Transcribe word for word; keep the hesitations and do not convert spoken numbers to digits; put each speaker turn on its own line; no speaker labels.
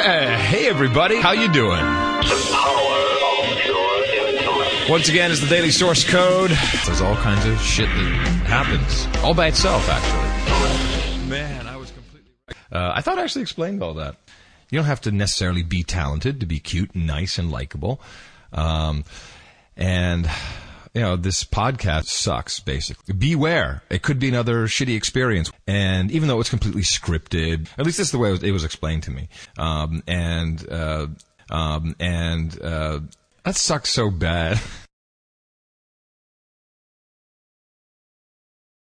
Hey, hey everybody, how you doing?
The power of your intellect.
Once again, is the Daily Source Code. There's all kinds of shit that happens, all by itself, actually. Man, I was completely right. Uh, I thought I actually explained all that. You don't have to necessarily be talented to be cute and nice and likable. Um, and... You know, this podcast sucks, basically. Beware. It could be another shitty experience. And even though it's completely scripted, at least this is the way it was, it was explained to me. Um, and, uh, um, and, uh, that sucks so bad.